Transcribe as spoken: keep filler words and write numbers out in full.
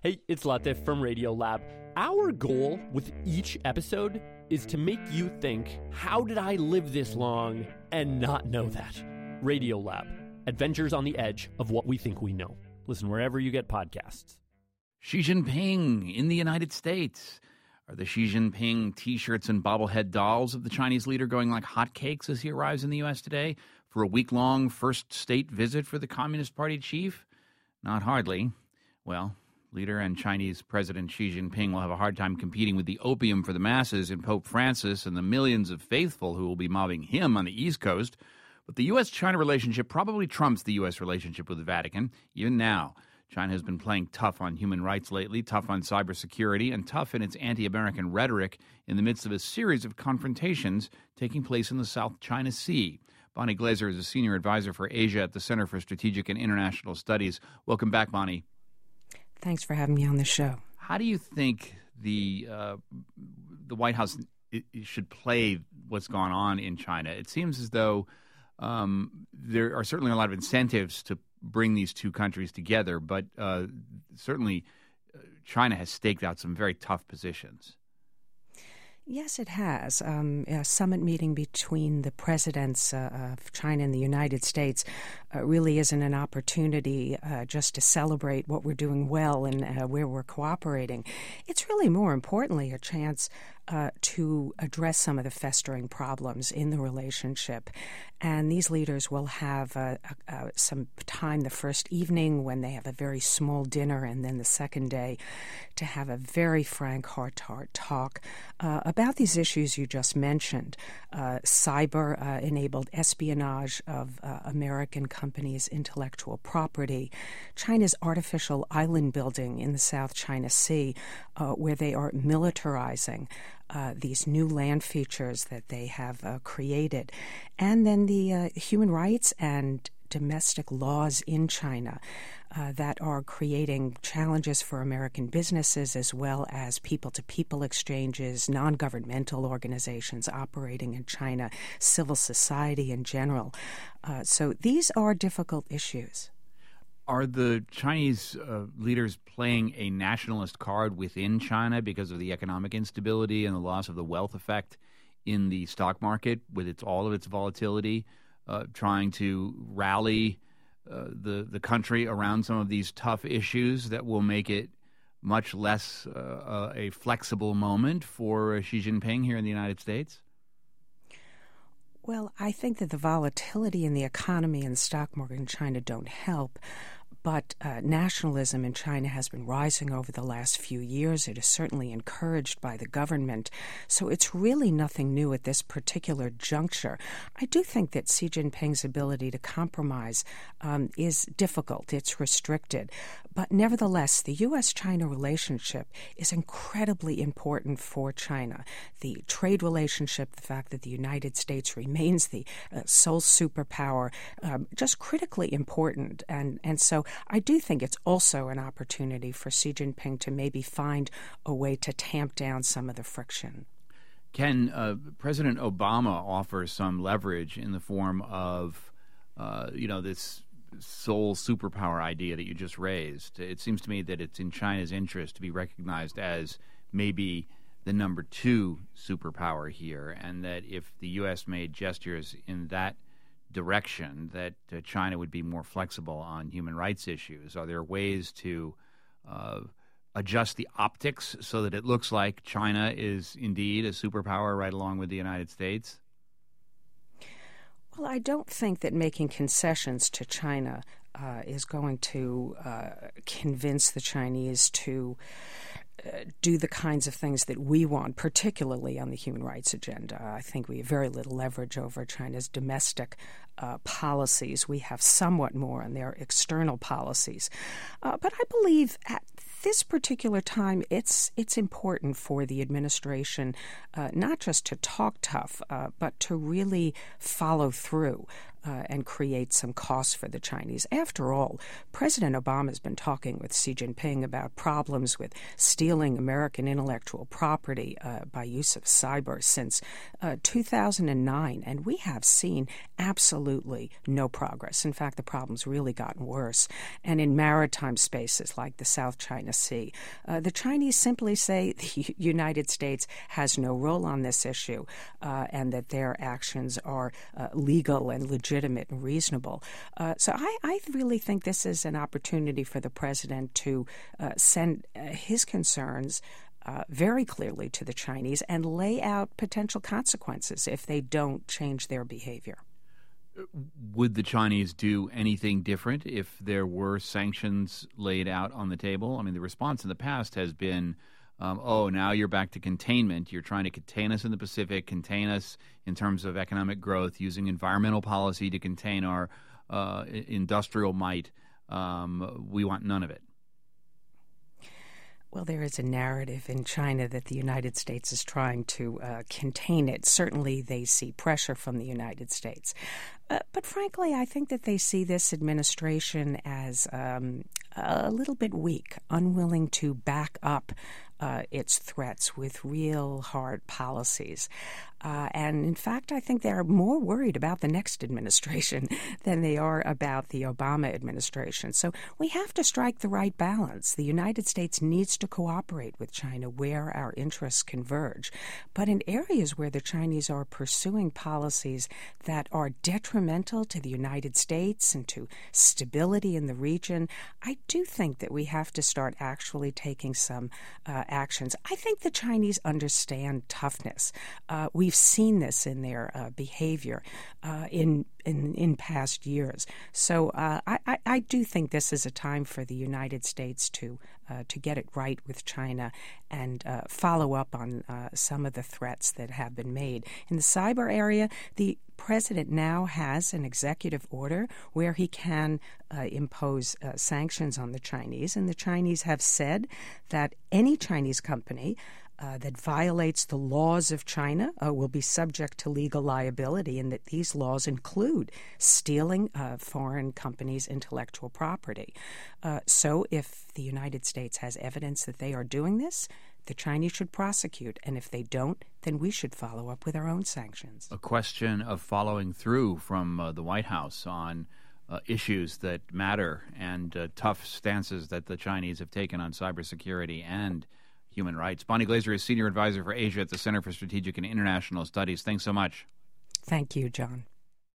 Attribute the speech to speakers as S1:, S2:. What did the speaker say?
S1: Hey, it's Latif from Radiolab. Our goal with each episode is to make you think, how did I live this long and not know that? Radiolab, adventures on the edge of what we think we know. Listen wherever you get podcasts.
S2: Xi Jinping in the United States. Are the Xi Jinping T-shirts and bobblehead dolls of the Chinese leader going like hotcakes as he arrives in the U S today for a week-long first state visit for the Communist Party chief? Not hardly. Well, leader and Chinese President Xi Jinping will have a hard time competing with the opium for the masses in Pope Francis and the millions of faithful who will be mobbing him on the East Coast. But the U S China relationship probably trumps the U S relationship with the Vatican, even now. China has been playing tough on human rights lately, tough on cybersecurity, and tough in its anti-American rhetoric in the midst of a series of confrontations taking place in the South China Sea. Bonnie Glaser is a senior advisor for Asia at the Center for Strategic and International Studies. Welcome back, Bonnie.
S3: Thanks for having me on the show.
S2: How do you think the uh, the White House should play what's gone on in China? It seems as though um, there are certainly a lot of incentives to bring these two countries together, but uh, certainly uh, China has staked out some very tough positions.
S3: Yes, it has. Um, a summit meeting between the presidents uh, of China and the United States uh, really isn't an opportunity uh, just to celebrate what we're doing well and uh, where we're cooperating. It's really, more importantly, a chance uh, to address some of the festering problems in the relationship. And these leaders will have uh, uh, some time the first evening when they have a very small dinner, and then the second day to have a very frank, heart-to-heart talk uh, about these issues you just mentioned, uh, cyber-enabled uh, espionage of uh, American companies' intellectual property, China's artificial island building in the South China Sea, uh, where they are militarizing Uh, these new land features that they have uh, created, and then the uh, human rights and domestic laws in China uh, that are creating challenges for American businesses as well as people-to-people exchanges, non-governmental organizations operating in China, civil society in general. Uh, so these are difficult issues.
S2: Are the Chinese uh, leaders playing a nationalist card within China because of the economic instability and the loss of the wealth effect in the stock market with its all of its volatility, uh, trying to rally uh, the the country around some of these tough issues that will make it much less uh, a flexible moment for Xi Jinping here in the United States?
S3: Well, I think that the volatility in the economy and the stock market in China don't help. But uh, nationalism in China has been rising over the last few years. It is certainly encouraged by the government. So it's really nothing new at this particular juncture. I do think that Xi Jinping's ability to compromise um, is difficult. It's restricted. But nevertheless, the U S China relationship is incredibly important for China. The trade relationship, the fact that the United States remains the uh, sole superpower, um, just critically important. And, and so I do think it's also an opportunity for Xi Jinping to maybe find a way to tamp down some of the friction.
S2: Can uh, President Obama offer some leverage in the form of, uh, you know, this sole superpower idea that you just raised? It seems to me that it's in China's interest to be recognized as maybe the number two superpower here, and that if the U S made gestures in that direction, that uh, China would be more flexible on human rights issues. Are there ways to uh, adjust the optics so that it looks like China is indeed a superpower right along with the United States?
S3: Well, I don't think that making concessions to China uh, is going to uh, convince the Chinese to uh, do the kinds of things that we want, particularly on the human rights agenda. I think we have very little leverage over China's domestic uh, policies. We have somewhat more on their external policies. Uh, but I believe at this particular time, it's it's important for the administration uh, not just to talk tough, uh, but to really follow through. uh, and create some costs for the Chinese. After all, President Obama has been talking with Xi Jinping about problems with stealing American intellectual property uh, by use of cyber since uh, two thousand nine, and we have seen absolutely no progress. In fact, the problem's really gotten worse. And in maritime spaces like the South China Sea, uh, the Chinese simply say the United States has no role on this issue uh, and that their actions are uh, legal and legitimate and reasonable. Uh, so I, I really think this is an opportunity for the president to uh, send uh, his concerns Uh, very clearly to the Chinese and lay out potential consequences if they don't change their behavior.
S2: Would the Chinese do anything different if there were sanctions laid out on the table? I mean, the response in the past has been, um, oh, now you're back to containment. You're trying to contain us in the Pacific, contain us in terms of economic growth, using environmental policy to contain our uh, industrial might. Um, we want none of it.
S3: Well, there is a narrative in China that the United States is trying to uh, contain it. Certainly, they see pressure from the United States. Uh, but frankly, I think that they see this administration as um, a little bit weak, unwilling to back up uh, its threats with real hard policies. Uh, and in fact, I think they're more worried about the next administration than they are about the Obama administration. So we have to strike the right balance. The United States needs to cooperate with China where our interests converge. But in areas where the Chinese are pursuing policies that are detrimental to the United States and to stability in the region, I do think that we have to start actually taking some uh, actions. I think the Chinese understand toughness. Uh, we've seen this in their uh, behavior uh, in, in in past years. So uh, I, I, I do think this is a time for the United States to uh, to get it right with China and uh, follow up on uh, some of the threats that have been made. In the cyber area, the president now has an executive order where he can uh, impose uh, sanctions on the Chinese, and the Chinese have said that any Chinese company Uh, that violates the laws of China uh, will be subject to legal liability, and that these laws include stealing uh, foreign companies' intellectual property. Uh, so if the United States has evidence that they are doing this, the Chinese should prosecute, and if they don't, then we should follow up with our own sanctions.
S2: A question of following through from uh, the White House on uh, issues that matter and uh, tough stances that the Chinese have taken on cybersecurity and human rights. Bonnie Glaser is Senior Advisor for Asia at the Center for Strategic and International Studies. Thanks so much.
S3: Thank you, John.